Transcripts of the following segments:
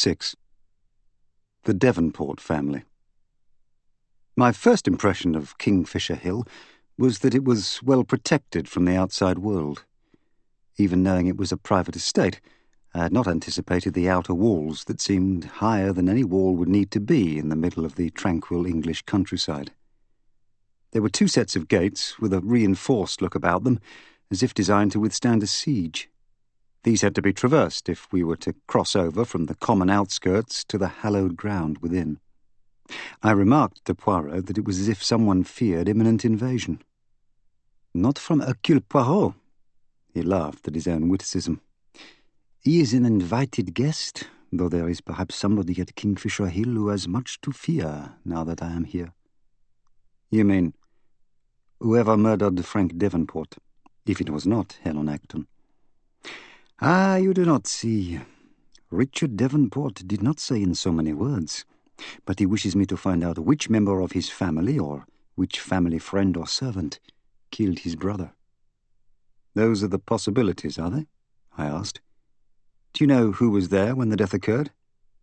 6. The Devonport Family. My first impression of Kingfisher Hill was that it was well protected from the outside world. Even knowing it was a private estate, I had not anticipated the outer walls that seemed higher than any wall would need to be in the middle of the tranquil English countryside. There were 2 sets of gates with a reinforced look about them, as if designed to withstand a siege. These had to be traversed if we were to cross over from the common outskirts to the hallowed ground within. I remarked to Poirot that it was as if someone feared imminent invasion. "Not from Hercule Poirot." He laughed at his own witticism. "He is an invited guest, though there is perhaps somebody at Kingfisher Hill who has much to fear now that I am here." "You mean whoever murdered Frank Devonport, if it was not Helen Acton?" "Ah, you do not see. Richard Devonport did not say in so many words, but he wishes me to find out which member of his family, or which family friend or servant, killed his brother." "Those are the possibilities, are they?" I asked. "Do you know who was there when the death occurred?"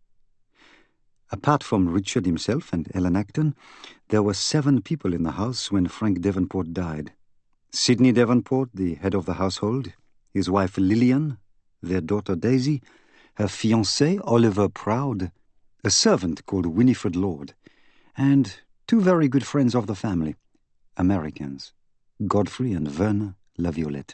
"Apart from Richard himself and Helen Acton, there were 7 people in the house when Frank Devonport died. Sidney Devonport, the head of the household, his wife Lillian, their daughter Daisy, her fiancé Oliver Proud, a servant called Winifred Lord, and 2 very good friends of the family, Americans, Godfrey and Verna Laviolette."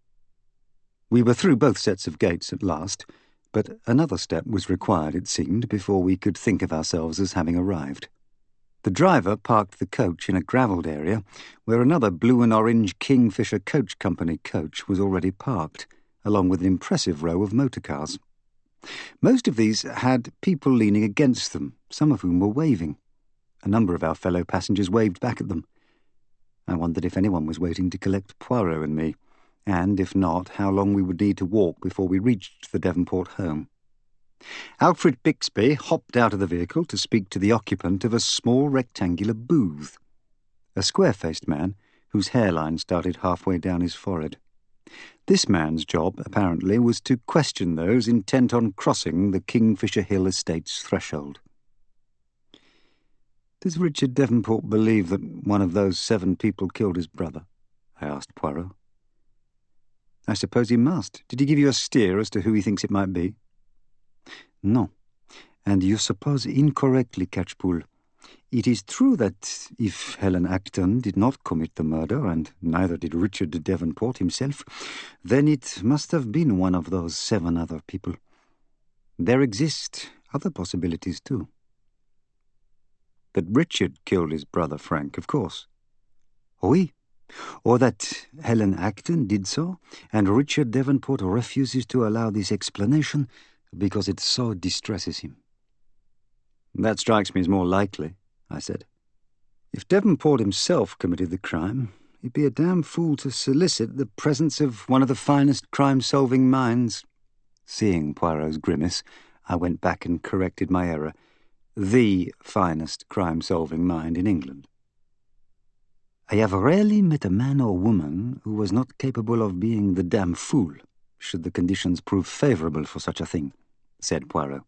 We were through both sets of gates at last, but another step was required, it seemed, before we could think of ourselves as having arrived. The driver parked the coach in a gravelled area where another blue and orange Kingfisher Coach Company coach was already parked, along with an impressive row of motor cars. Most of these had people leaning against them, some of whom were waving. A number of our fellow passengers waved back at them. I wondered if anyone was waiting to collect Poirot and me, and, if not, how long we would need to walk before we reached the Devonport home. Alfred Bixby hopped out of the vehicle to speak to the occupant of a small rectangular booth, a square-faced man whose hairline started halfway down his forehead. This man's job, apparently, was to question those intent on crossing the Kingfisher Hill estate's threshold. "Does Richard Devonport believe that one of those 7 people killed his brother?" I asked Poirot. "I suppose he must. Did he give you a steer as to who he thinks it might be?" "No, and you suppose incorrectly, Catchpool. It is true that if Helen Acton did not commit the murder, and neither did Richard Devonport himself, then it must have been one of those 7 other people. There exist other possibilities, too." "That Richard killed his brother Frank, of course." "Oui, or that Helen Acton did so, and Richard Devonport refuses to allow this explanation because it so distresses him." "That strikes me as more likely," I said. "If Devonport himself committed the crime, he'd be a damn fool to solicit the presence of one of the finest crime-solving minds." Seeing Poirot's grimace, I went back and corrected my error. The finest crime-solving mind in England. "I have rarely met a man or woman who was not capable of being the damn fool, should the conditions prove favourable for such a thing," said Poirot.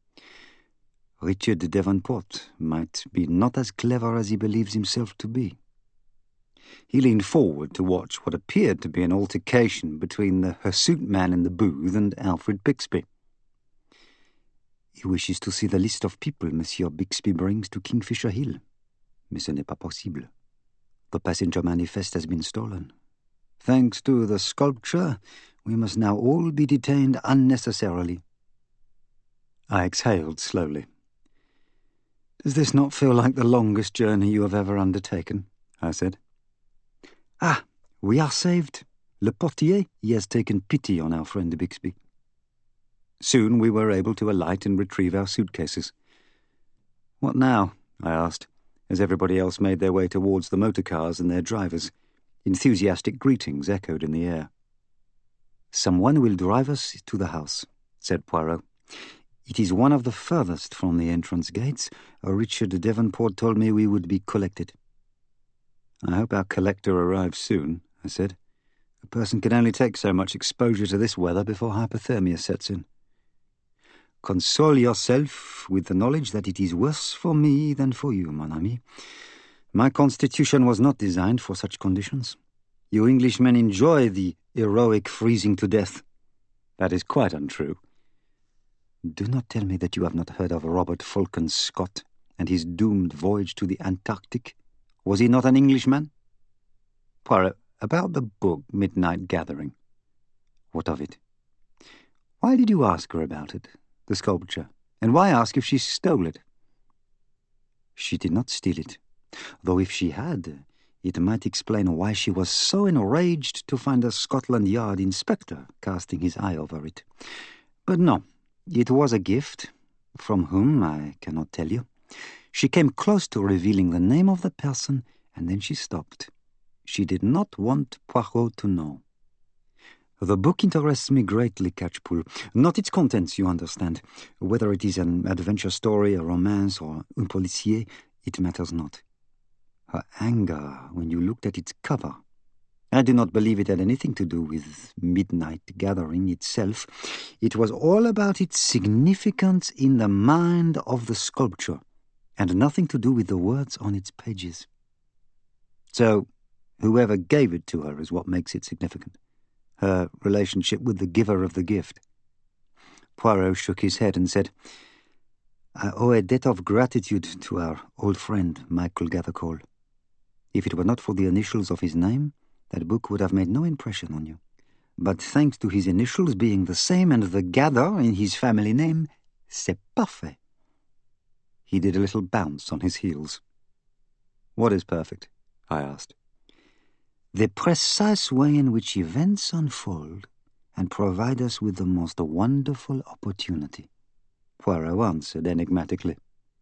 "Richard Devonport might be not as clever as he believes himself to be." He leaned forward to watch what appeared to be an altercation between the hirsute man in the booth and Alfred Bixby. "He wishes to see the list of people Monsieur Bixby brings to Kingfisher Hill. Mais ce n'est pas possible. The passenger manifest has been stolen. Thanks to the sculpture, we must now all be detained unnecessarily." I exhaled slowly. "Does this not feel like the longest journey you have ever undertaken?" I said. "Ah, we are saved. Le portier, he has taken pity on our friend Bixby." Soon we were able to alight and retrieve our suitcases. "What now?" I asked, as everybody else made their way towards the motor cars and their drivers. Enthusiastic greetings echoed in the air. "Someone will drive us to the house," said Poirot. "It is one of the furthest from the entrance gates. Richard Devonport told me we would be collected." "I hope our collector arrives soon," I said. "A person can only take so much exposure to this weather before hypothermia sets in." Console yourself with the knowledge that it is worse for me than for you, mon ami. My constitution was not designed for such conditions. You Englishmen enjoy the heroic freezing to death. That is quite untrue. Do not tell me that you have not heard of Robert Falcon Scott and his doomed voyage to the Antarctic. Was he not an Englishman? Poirot, about the book Midnight Gathering. What of it? Why did you ask her about it, the sculpture, and why ask if she stole it? She did not steal it, though if she had, it might explain why she was so enraged to find a Scotland Yard inspector casting his eye over it. But no, it was a gift, from whom I cannot tell you. She came close to revealing the name of the person, and then she stopped. She did not want Poirot to know. The book interests me greatly, Catchpool. Not its contents, you understand. Whether it is an adventure story, a romance, or un policier, it matters not. Her anger when you looked at its cover. I do not believe it had anything to do with Midnight Gathering itself. It was all about its significance in the mind of the sculpture, and nothing to do with the words on its pages. So, whoever gave it to her is what makes it significant. Her relationship with the giver of the gift. Poirot shook his head and said, I owe a debt of gratitude to our old friend, Michael Gathercole. If it were not for the initials of his name, that book would have made no impression on you. But thanks to his initials being the same and the Gather in his family name, c'est parfait. He did a little bounce on his heels. What is perfect? I asked. The precise way in which events unfold and provide us with the most wonderful opportunity, Poirot answered enigmatically.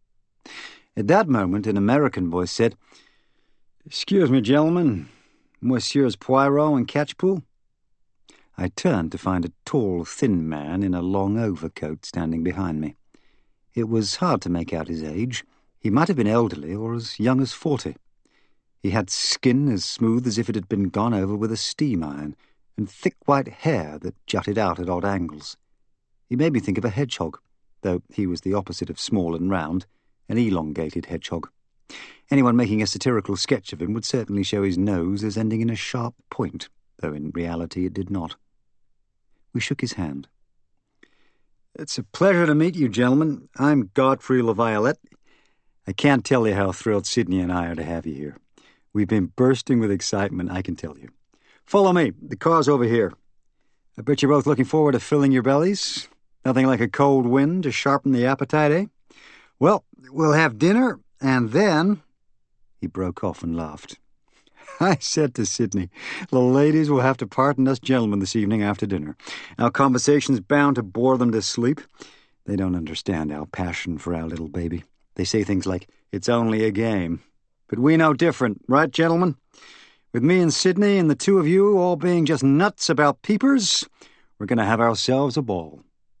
At that moment, an American voice said, Excuse me, gentlemen, Messieurs Poirot and Catchpool? I turned to find a tall, thin man in a long overcoat standing behind me. It was hard to make out his age. He might have been elderly or as young as 40. He had skin as smooth as if it had been gone over with a steam iron, and thick white hair that jutted out at odd angles. He made me think of a hedgehog, though he was the opposite of small and round, an elongated hedgehog. Anyone making a satirical sketch of him would certainly show his nose as ending in a sharp point, though in reality it did not. We shook his hand. It's a pleasure to meet you, gentlemen. I'm Godfrey LaViolette. I can't tell you how thrilled Sidney and I are to have you here. We've been bursting with excitement, I can tell you. Follow me. The car's over here. I bet you're both looking forward to filling your bellies. Nothing like a cold wind to sharpen the appetite, eh? Well, we'll have dinner, and then... He broke off and laughed. I said to Sidney, the ladies will have to pardon us gentlemen this evening after dinner. Our conversation's bound to bore them to sleep. They don't understand our passion for our little baby. They say things like, it's only a game. But we know different, right, gentlemen? With me and Sidney and the two of you all being just nuts about peepers, we're going to have ourselves a ball.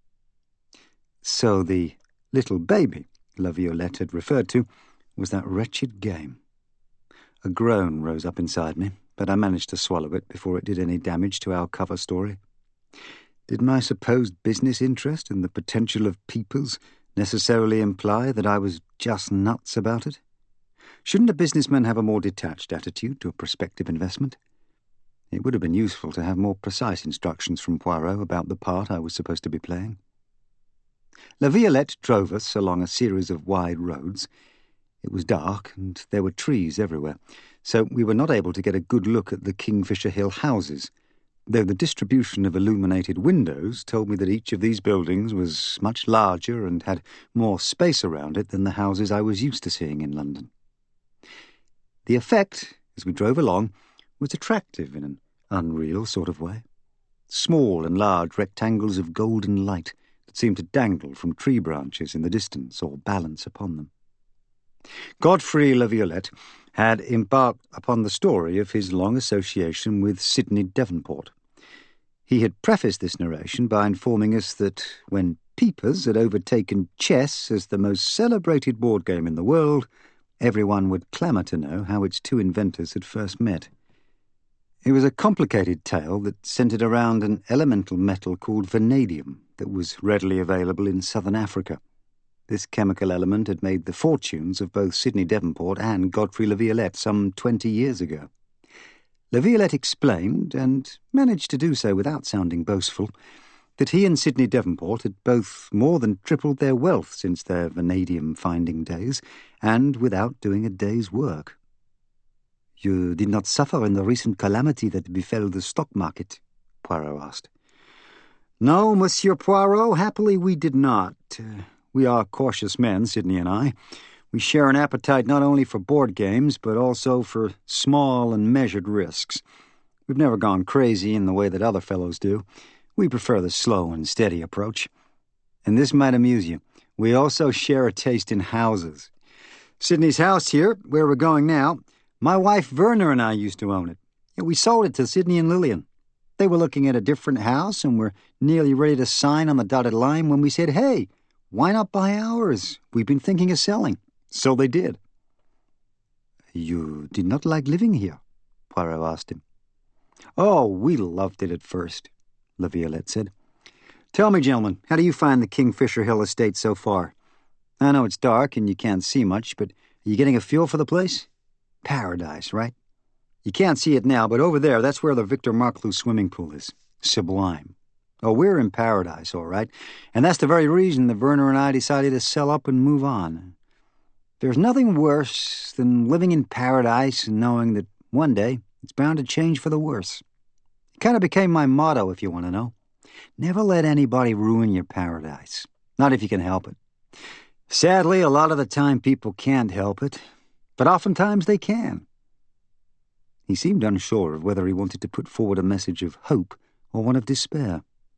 So the little baby LaViolette had referred to was that wretched game. A groan rose up inside me, but I managed to swallow it before it did any damage to our cover story. Did my supposed business interest in the potential of peepers necessarily imply that I was just nuts about it? Shouldn't a businessman have a more detached attitude to a prospective investment? It would have been useful to have more precise instructions from Poirot about the part I was supposed to be playing. LaViolette drove us along a series of wide roads. It was dark, and there were trees everywhere, so we were not able to get a good look at the Kingfisher Hill houses, though the distribution of illuminated windows told me that each of these buildings was much larger and had more space around it than the houses I was used to seeing in London. The effect, as we drove along, was attractive in an unreal sort of way. Small and large rectangles of golden light that seemed to dangle from tree branches in the distance or balance upon them. Godfrey LaViolette had embarked upon the story of his long association with Sidney Devonport. He had prefaced this narration by informing us that when peepers had overtaken chess as the most celebrated board game in the world, everyone would clamour to know how its two inventors had first met. It was a complicated tale that centred around an elemental metal called vanadium, that was readily available in southern Africa. This chemical element had made the fortunes of both Sidney Devonport and Godfrey La Violette some 20 years ago. La Violette explained, and managed to do so without sounding boastful, that he and Sidney Devonport had both more than tripled their wealth since their vanadium-finding days, and without doing a day's work. "You did not suffer in the recent calamity that befell the stock market?" Poirot asked. "No, Monsieur Poirot, happily we did not. We are cautious men, Sidney and I. We share an appetite not only for board games, but also for small and measured risks. We've never gone crazy in the way that other fellows do. We prefer the slow and steady approach. And this might amuse you. We also share a taste in houses. Sidney's house here, where we're going now, my wife Verna and I used to own it. We sold it to Sidney and Lillian. They were looking at a different house and were nearly ready to sign on the dotted line when we said, 'Hey, why not buy ours? We've been thinking of selling.' So they did." "You did not like living here?" Poirot asked him. "Oh, we loved it at first," La Violette said. "Tell me, gentlemen, how do you find the Kingfisher Hill estate so far? I know it's dark and you can't see much, but are you getting a feel for the place? Paradise, right? You can't see it now, but over there, that's where the Victor Marclus swimming pool is. Sublime. Oh, we're in paradise, all right, and that's the very reason that Verna and I decided to sell up and move on. There's nothing worse than living in paradise and knowing that one day it's bound to change for the worse. It kind of became my motto, if you want to know. Never let anybody ruin your paradise, not if you can help it. Sadly, a lot of the time people can't help it, but oftentimes they can." He seemed unsure of whether he wanted to put forward a message of hope or one of despair.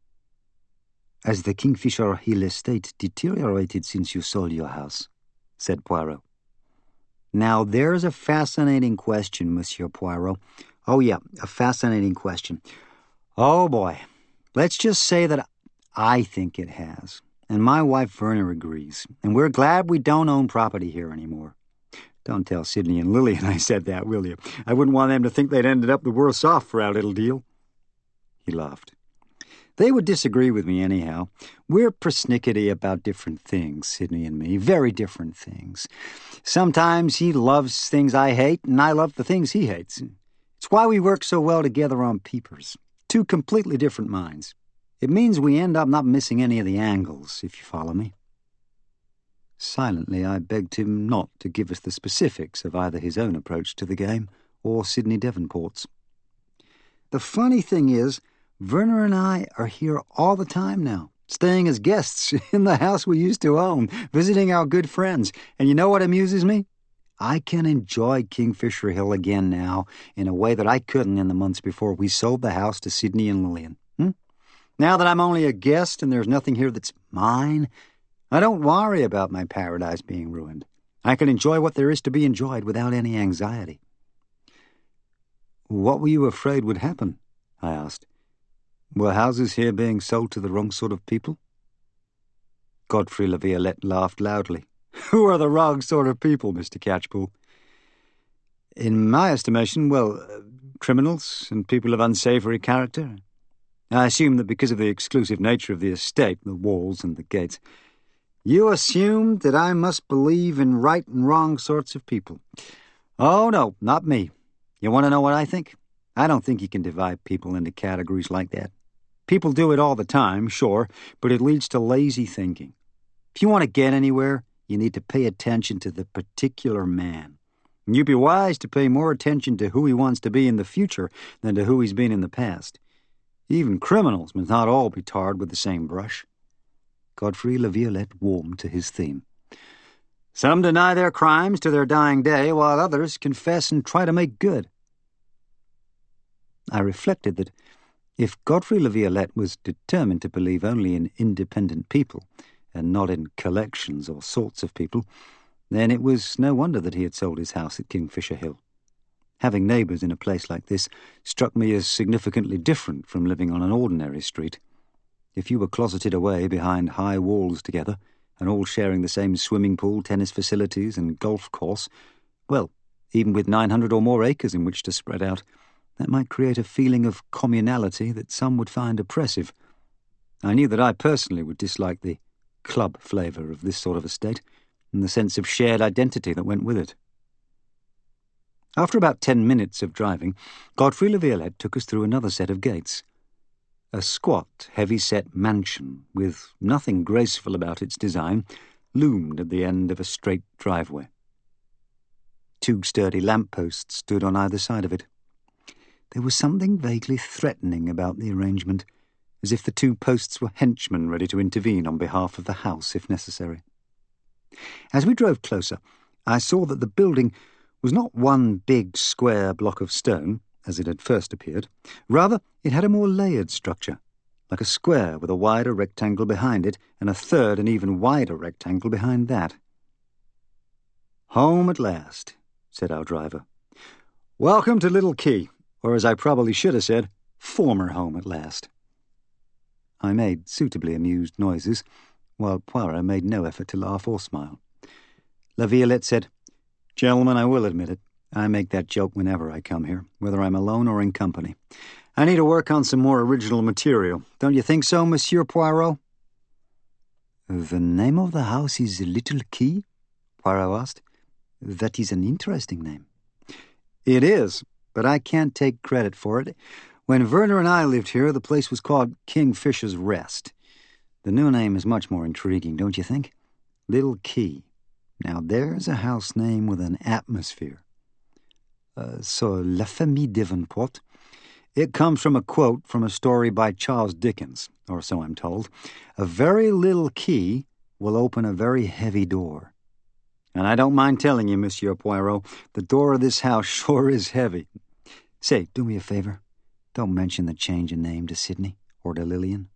"Has the Kingfisher Hill estate deteriorated since you sold your house?" said Poirot. "Now there's a fascinating question, Monsieur Poirot. Oh yeah, a fascinating question. Oh boy, let's just say that I think it has, and my wife Verna agrees, and we're glad we don't own property here anymore. Don't tell Sidney and Lillian I said that, will you? I wouldn't want them to think they'd ended up the worse off for our little deal." He laughed. "They would disagree with me anyhow. We're persnickety about different things, Sidney and me, very different things. Sometimes he loves things I hate, and I love the things he hates. It's why we work so well together on Peepers. Two completely different minds. It means we end up not missing any of the angles, if you follow me." Silently, I begged him not to give us the specifics of either his own approach to the game or Sidney Devonport's. "The funny thing is, Verna and I are here all the time now, staying as guests in the house we used to own, visiting our good friends. And you know what amuses me? I can enjoy Kingfisher Hill again now in a way that I couldn't in the months before we sold the house to Sidney and Lillian. Now that I'm only a guest and there's nothing here that's mine, I don't worry about my paradise being ruined. I can enjoy what there is to be enjoyed without any anxiety." "What were you afraid would happen?" I asked. "Were houses here being sold to the wrong sort of people?" Godfrey La Violette laughed loudly. "Who are the wrong sort of people, Mr. Catchpool?" "In my estimation, criminals and people of unsavory character. I assume that because of the exclusive nature of the estate, the walls and the gates—" "You assumed that I must believe in right and wrong sorts of people. Oh, no, not me. You want to know what I think? I don't think you can divide people into categories like that. People do it all the time, sure, but it leads to lazy thinking. If you want to get anywhere, you need to pay attention to the particular man. And you'd be wise to pay more attention to who he wants to be in the future than to who he's been in the past. Even criminals must not all be tarred with the same brush." Godfrey La Violette warmed to his theme. "Some deny their crimes to their dying day, while others confess and try to make good." I reflected that if Godfrey La Violette was determined to believe only in independent people, and not in collections or sorts of people, then it was no wonder that he had sold his house at Kingfisher Hill. Having neighbours in a place like this struck me as significantly different from living on an ordinary street. If you were closeted away behind high walls together, and all sharing the same swimming pool, tennis facilities, and golf course, well, even with 900 or more acres in which to spread out, that might create a feeling of communality that some would find oppressive. I knew that I personally would dislike the club flavour of this sort of estate, and the sense of shared identity that went with it. After about 10 minutes of driving, Godfrey La Violette took us through another set of gates. A squat, heavy-set mansion, with nothing graceful about its design, loomed at the end of a straight driveway. 2 sturdy lampposts stood on either side of it. There was something vaguely threatening about the arrangement, as if the 2 posts were henchmen ready to intervene on behalf of the house if necessary. As we drove closer, I saw that the building was not one big square block of stone, as it had first appeared. Rather, it had a more layered structure, like a square with a wider rectangle behind it and a third and even wider rectangle behind that. "Home at last," said our driver. "Welcome to Little Key, or as I probably should have said, former home at last." I made suitably amused noises, while Poirot made no effort to laugh or smile. La Violette said, "Gentlemen, I will admit it. I make that joke whenever I come here, whether I'm alone or in company. I need to work on some more original material. Don't you think so, Monsieur Poirot?" "The name of the house is Little Key?" Poirot asked. "That is an interesting name." "It is, but I can't take credit for it. When Werner and I lived here, the place was called Kingfisher's Rest. The new name is much more intriguing, don't you think? Little Key. Now there's a house name with an atmosphere. So, La Famille Davenport. It comes from a quote from a story by Charles Dickens, or so I'm told. A very little key will open a very heavy door. And I don't mind telling you, Monsieur Poirot, the door of this house sure is heavy. Say, do me a favor. Don't mention the change in name to Sidney or to Lillian."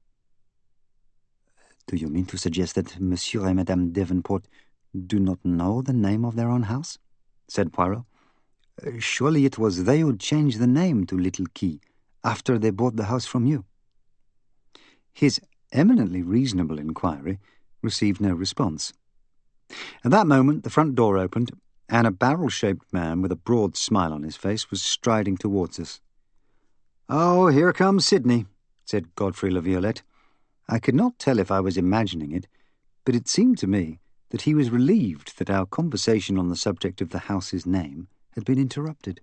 "Do you mean to suggest that Monsieur and Madame Davenport do not know the name of their own house?" said Poirot. "Surely it was they who changed the name to Little Key after they bought the house from you." His eminently reasonable inquiry received no response. At that moment the front door opened, and a barrel-shaped man with a broad smile on his face was striding towards us. "Oh, here comes Sidney," said Godfrey La Violette. I could not tell if I was imagining it, but it seemed to me that he was relieved that our conversation on the subject of the house's name had been interrupted.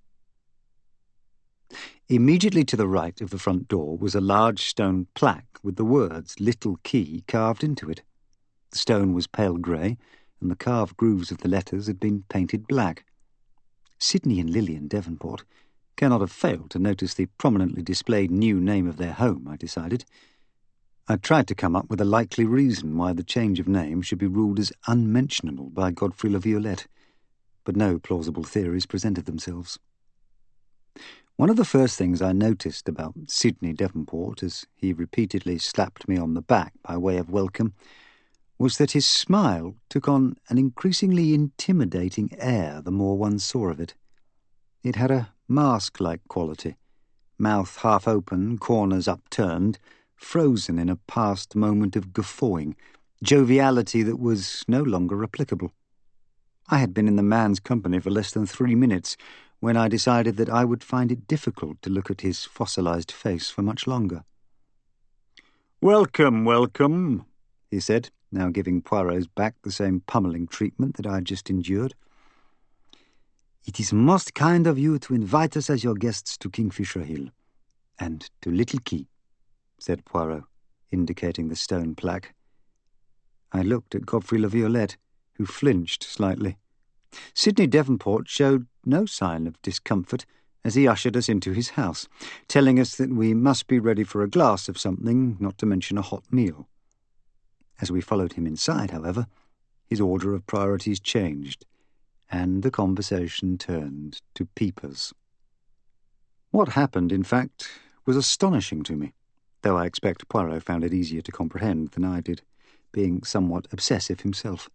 Immediately to the right of the front door was a large stone plaque with the words Little Key carved into it. The stone was pale grey, and the carved grooves of the letters had been painted black. Sidney and Lillian Davenport cannot have failed to notice the prominently displayed new name of their home, I decided. I tried to come up with a likely reason why the change of name should be ruled as unmentionable by Godfrey La Violette, but no plausible theories presented themselves. One of the first things I noticed about Sidney Davenport, as he repeatedly slapped me on the back by way of welcome, was that his smile took on an increasingly intimidating air the more one saw of it. It had a mask-like quality, mouth half open, corners upturned, frozen in a past moment of guffawing, joviality that was no longer applicable. I had been in the man's company for less than 3 minutes when I decided that I would find it difficult to look at his fossilized face for much longer. "Welcome, welcome," he said, now giving Poirot's back the same pummeling treatment that I had just endured. "It is most kind of you to invite us as your guests to Kingfisher Hill, and to Little Key," said Poirot, indicating the stone plaque. I looked at Godfrey La Violette, who flinched slightly. Sidney Davenport showed no sign of discomfort as he ushered us into his house, telling us that we must be ready for a glass of something, not to mention a hot meal. As we followed him inside, however, his order of priorities changed, and the conversation turned to peepers. What happened, in fact, was astonishing to me, though I expect Poirot found it easier to comprehend than I did, being somewhat obsessive himself.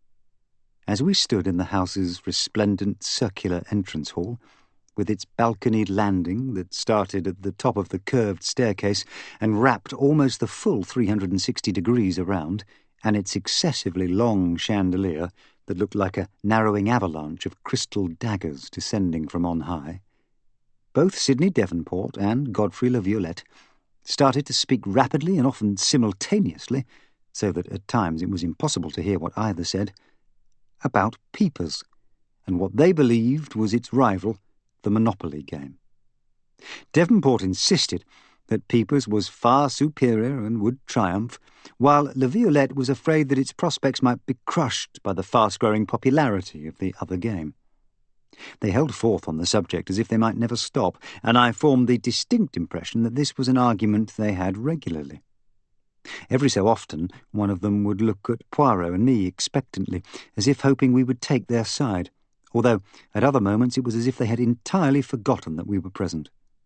As we stood in the house's resplendent circular entrance hall, with its balconied landing that started at the top of the curved staircase and wrapped almost the full 360 degrees around, and its excessively long chandelier that looked like a narrowing avalanche of crystal daggers descending from on high, both Sidney Davenport and Godfrey La Violette started to speak rapidly and often simultaneously, so that at times it was impossible to hear what either said, about Peepers, and what they believed was its rival, the Monopoly game. Devonport insisted that Peepers was far superior and would triumph, while La Violette was afraid that its prospects might be crushed by the fast-growing popularity of the other game. They held forth on the subject as if they might never stop, and I formed the distinct impression that this was an argument they had regularly. Every so often one of them would look at Poirot and me expectantly, as if hoping we would take their side, although at other moments it was as if they had entirely forgotten that we were present.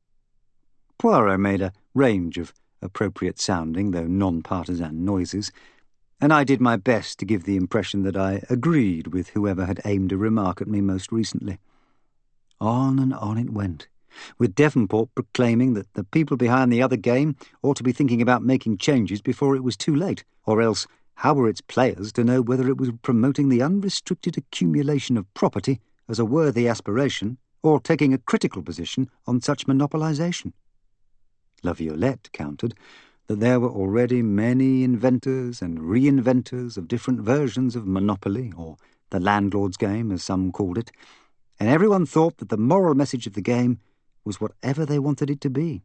Poirot made a range of appropriate-sounding, though non-partisan noises, and I did my best to give the impression that I agreed with whoever had aimed a remark at me most recently. On and on it went, with Devonport proclaiming that the people behind the other game ought to be thinking about making changes before it was too late, or else how were its players to know whether it was promoting the unrestricted accumulation of property as a worthy aspiration, or taking a critical position on such monopolization? La Violette countered that there were already many inventors and reinventors of different versions of Monopoly, or the landlord's game, as some called it, and everyone thought that the moral message of the game was whatever they wanted it to be.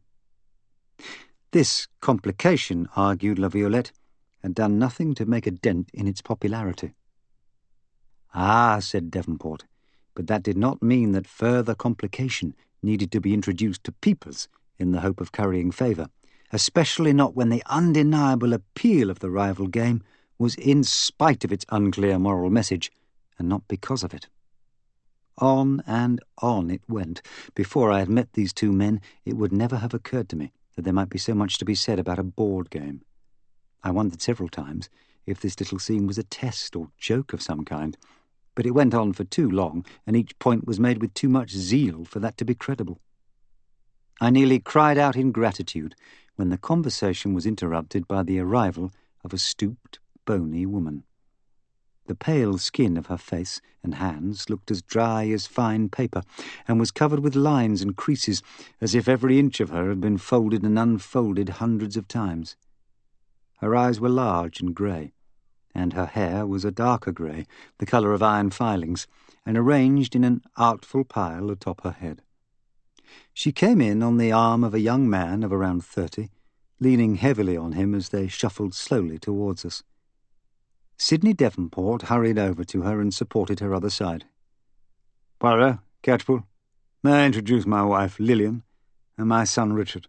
This complication, argued La Violette, had done nothing to make a dent in its popularity. Ah, said Devonport, but that did not mean that further complication needed to be introduced to Peepers in the hope of currying favour, especially not when the undeniable appeal of the rival game was in spite of its unclear moral message, and not because of it. On and on it went. Before I had met these two men, it would never have occurred to me that there might be so much to be said about a board game. I wondered several times if this little scene was a test or joke of some kind, but it went on for too long, and each point was made with too much zeal for that to be credible. I nearly cried out in gratitude when the conversation was interrupted by the arrival of a stooped, bony woman. The pale skin of her face and hands looked as dry as fine paper, and was covered with lines and creases, as if every inch of her had been folded and unfolded hundreds of times. Her eyes were large and grey, and her hair was a darker grey, the colour of iron filings, and arranged in an artful pile atop her head. She came in on the arm of a young man of around 30, leaning heavily on him as they shuffled slowly towards us. Sidney Devonport hurried over to her and supported her other side. "Poirot, Catchpool, may I introduce my wife, Lillian, and my son, Richard?"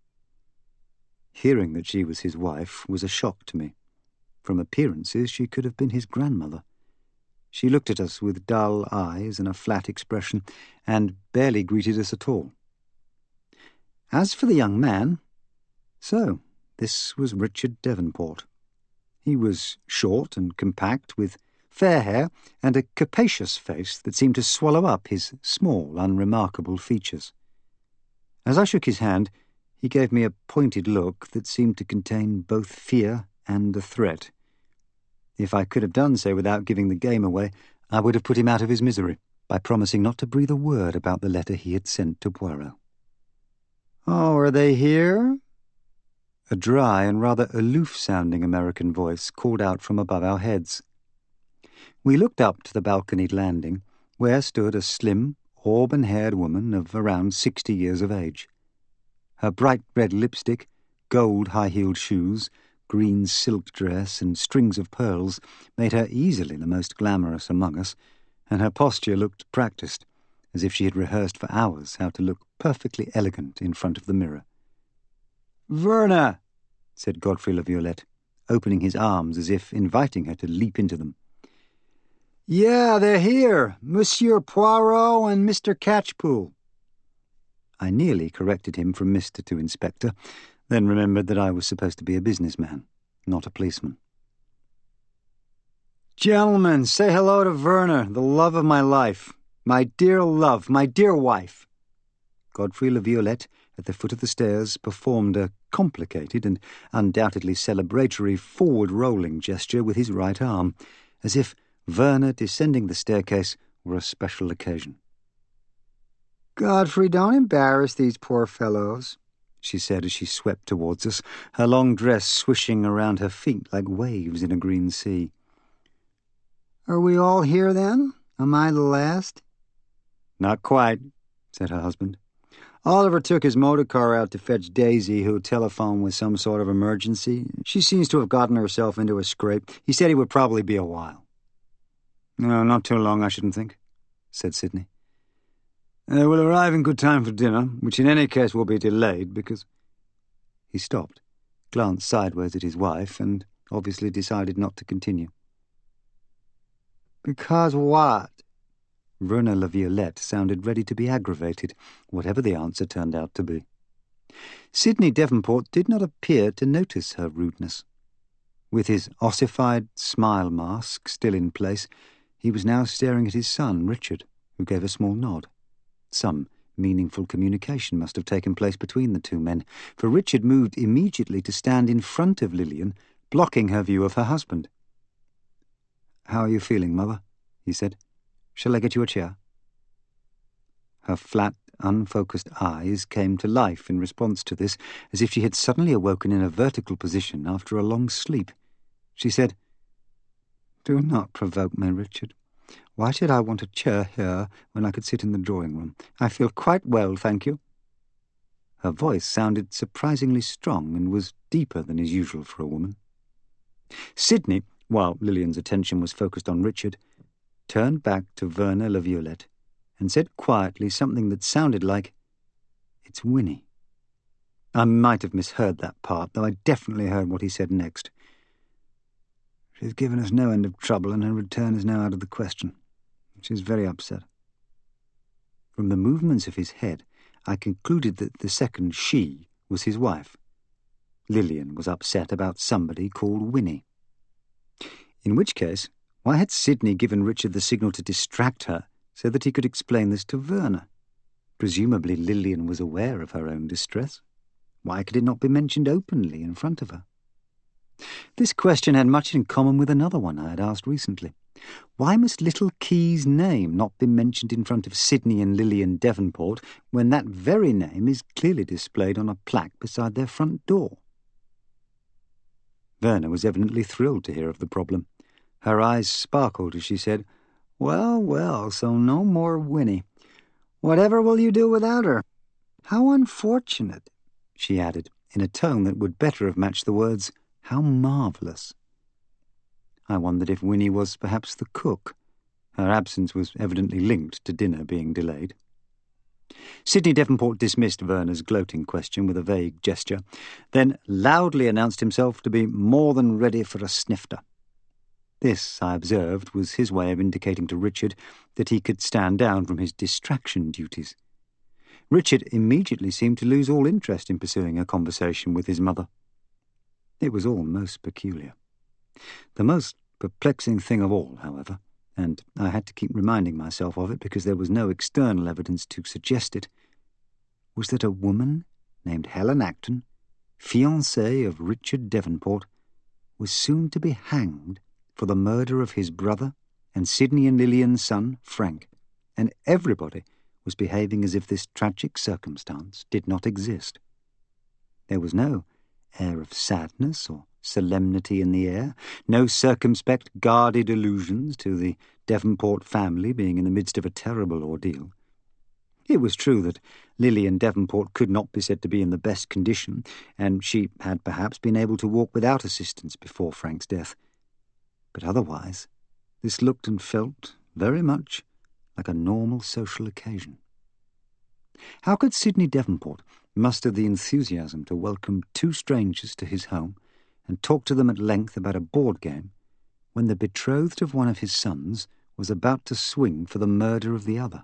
Hearing that she was his wife was a shock to me. From appearances, she could have been his grandmother. She looked at us with dull eyes and a flat expression, and barely greeted us at all. As for the young man, so this was Richard Devonport. He was short and compact, with fair hair and a capacious face that seemed to swallow up his small, unremarkable features. As I shook his hand, he gave me a pointed look that seemed to contain both fear and a threat. If I could have done so without giving the game away, I would have put him out of his misery by promising not to breathe a word about the letter he had sent to Poirot. "Oh, are they here?" A dry and rather aloof-sounding American voice called out from above our heads. We looked up to the balconied landing, where stood a slim, auburn-haired woman of around 60 years of age. Her bright red lipstick, gold high-heeled shoes, green silk dress, and strings of pearls made her easily the most glamorous among us, and her posture looked practised, as if she had rehearsed for hours how to look perfectly elegant in front of the mirror. "Verna," said Godfrey La Violette, opening his arms as if inviting her to leap into them. "Yeah, they're here, Monsieur Poirot and Mr. Catchpool." I nearly corrected him from Mr. to Inspector, then remembered that I was supposed to be a businessman, not a policeman. "Gentlemen, say hello to Verna, the love of my life. My dear love, my dear wife." Godfrey La Violette, at the foot of the stairs, performed a complicated and undoubtedly celebratory forward-rolling gesture with his right arm, as if Verna descending the staircase were a special occasion. "Godfrey, don't embarrass these poor fellows. she said as she swept towards us, her long dress swishing around her feet like waves in a green sea. "Are we all here, then? Am I the last?" "Not quite," said her husband. "Oliver took his motor car out to fetch Daisy, who telephoned with some sort of emergency. She seems to have gotten herself into a scrape. He said he would probably be a while." "No, not too long, I shouldn't think," said Sidney. "We'll arrive in good time for dinner, which in any case will be delayed because—" He stopped, glanced sideways at his wife, and obviously decided not to continue. "Because what?" Werner Laviolette sounded ready to be aggravated, whatever the answer turned out to be. Sidney Devonport did not appear to notice her rudeness. With his ossified smile mask still in place, he was now staring at his son, Richard, who gave a small nod. Some meaningful communication must have taken place between the two men, for Richard moved immediately to stand in front of Lillian, blocking her view of her husband. "How are you feeling, Mother?" he said. "Shall I get you a chair?" Her flat, unfocused eyes came to life in response to this, as if she had suddenly awoken in a vertical position after a long sleep. She said, "Do not provoke me, Richard. Why should I want a chair here when I could sit in the drawing-room? I feel quite well, thank you." Her voice sounded surprisingly strong and was deeper than is usual for a woman. Sidney, while Lillian's attention was focused on Richard, turned back to Werner Laviolette and said quietly something that sounded like, "It's Winnie." I might have misheard that part, though I definitely heard what he said next. "She's given us no end of trouble, and her return is now out of the question. She's very upset." From the movements of his head, I concluded that the second she was his wife. Lillian was upset about somebody called Winnie. In which case, why had Sidney given Richard the signal to distract her so that he could explain this to Werner? Presumably Lillian was aware of her own distress. Why could it not be mentioned openly in front of her? This question had much in common with another one I had asked recently. Why must little Key's name not be mentioned in front of Sidney and Lillian Devonport when that very name is clearly displayed on a plaque beside their front door? Werner was evidently thrilled to hear of the problem. Her eyes sparkled as she said, "Well, well, so no more Winnie. Whatever will you do without her? How unfortunate," she added, in a tone that would better have matched the words, "How marvellous." I wondered if Winnie was perhaps the cook. Her absence was evidently linked to dinner being delayed. Sidney Devonport dismissed Werner's gloating question with a vague gesture, then loudly announced himself to be more than ready for a snifter. This, I observed, was his way of indicating to Richard that he could stand down from his distraction duties. Richard immediately seemed to lose all interest in pursuing a conversation with his mother. It was all most peculiar. The most perplexing thing of all, however, and I had to keep reminding myself of it because there was no external evidence to suggest it, was that a woman named Helen Acton, fiancée of Richard Devonport, was soon to be hanged for the murder of his brother and Sidney and Lillian's son, Frank, and everybody was behaving as if this tragic circumstance did not exist. There was no air of sadness or solemnity in the air, no circumspect, guarded allusions to the Devonport family being in the midst of a terrible ordeal. It was true that Lillian Devonport could not be said to be in the best condition, and she had perhaps been able to walk without assistance before Frank's death. But otherwise, this looked and felt very much like a normal social occasion. How could Sidney Devonport muster the enthusiasm to welcome two strangers to his home and talk to them at length about a board game when the betrothed of one of his sons was about to swing for the murder of the other?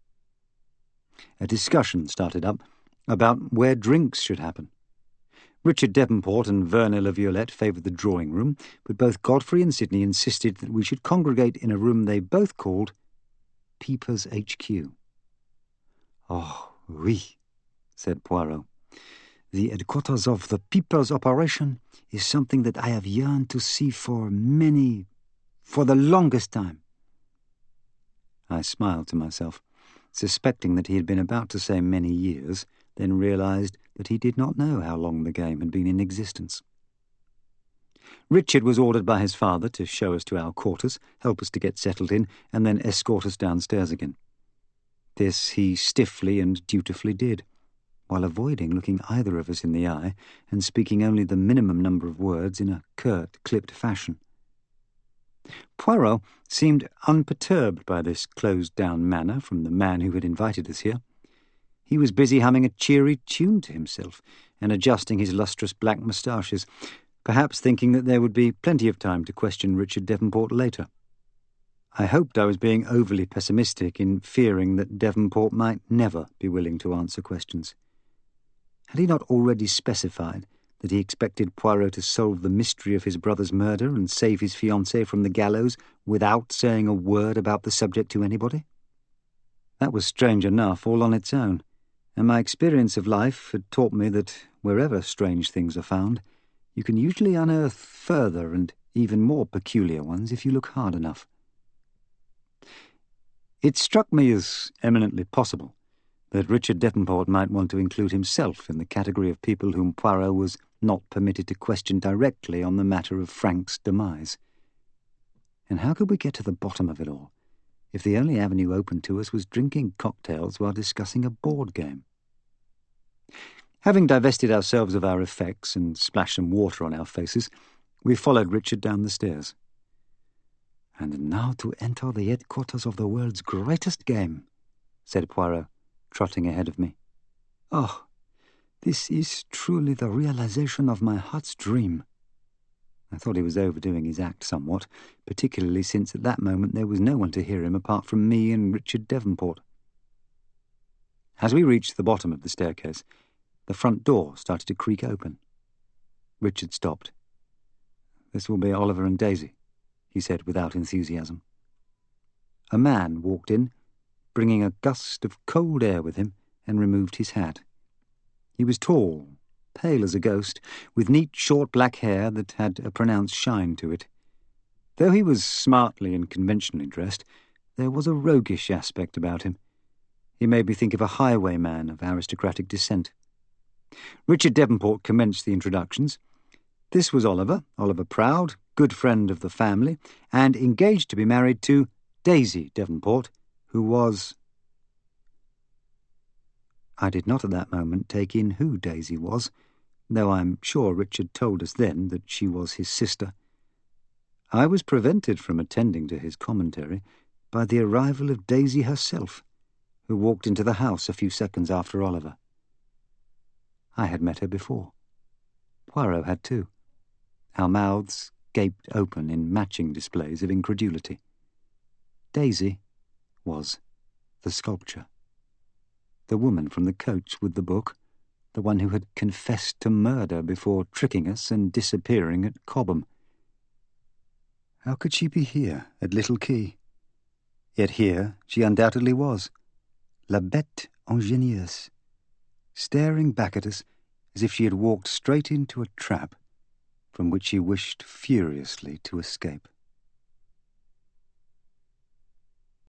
A discussion started up about where drinks should happen. Richard Devonport and Werner Laviolette favoured the drawing-room, but both Godfrey and Sidney insisted that we should congregate in a room they both called Peepers HQ. "Oh, oui," said Poirot. "The headquarters of the Peepers operation is something that I have yearned to see for the longest time." I smiled to myself, suspecting that he had been about to say many years, then realised that he did not know how long the game had been in existence. Richard was ordered by his father to show us to our quarters, help us to get settled in, and then escort us downstairs again. This he stiffly and dutifully did, while avoiding looking either of us in the eye and speaking only the minimum number of words in a curt, clipped fashion. Poirot seemed unperturbed by this closed-down manner from the man who had invited us here. He was busy humming a cheery tune to himself and adjusting his lustrous black moustaches, perhaps thinking that there would be plenty of time to question Richard Devonport later. I hoped I was being overly pessimistic in fearing that Devonport might never be willing to answer questions. Had he not already specified that he expected Poirot to solve the mystery of his brother's murder and save his fiancée from the gallows without saying a word about the subject to anybody? That was strange enough all on its own, and my experience of life had taught me that wherever strange things are found, you can usually unearth further and even more peculiar ones if you look hard enough. It struck me as eminently possible that Richard Devonport might want to include himself in the category of people whom Poirot was not permitted to question directly on the matter of Frank's demise. And how could we get to the bottom of it all if the only avenue open to us was drinking cocktails while discussing a board game? Having divested ourselves of our effects and splashed some water on our faces, we followed Richard down the stairs. "And now to enter the headquarters of the world's greatest game," said Poirot, trotting ahead of me. "Oh, this is truly the realization of my heart's dream." I thought he was overdoing his act somewhat, particularly since at that moment there was no one to hear him apart from me and Richard Devonport. As we reached the bottom of the staircase, the front door started to creak open. Richard stopped. "This will be Oliver and Daisy," he said without enthusiasm. A man walked in, bringing a gust of cold air with him, and removed his hat. He was tall, pale as a ghost, with neat short black hair that had a pronounced shine to it. Though he was smartly and conventionally dressed, there was a roguish aspect about him. He made me think of a highwayman of aristocratic descent. Richard Devonport commenced the introductions. This was Oliver Proud, good friend of the family, and engaged to be married to Daisy Devonport, who was... I did not at that moment take in who Daisy was, though I'm sure Richard told us then that she was his sister. I was prevented from attending to his commentary by the arrival of Daisy herself, who walked into the house a few seconds after Oliver. I had met her before. Poirot had too. Our mouths gaped open in matching displays of incredulity. Daisy was the sculpture. The woman from the coach with the book, the one who had confessed to murder before tricking us and disappearing at Cobham. How could she be here at Little Quay? Yet here she undoubtedly was, la bête ingénieuse, staring back at us as if she had walked straight into a trap from which she wished furiously to escape.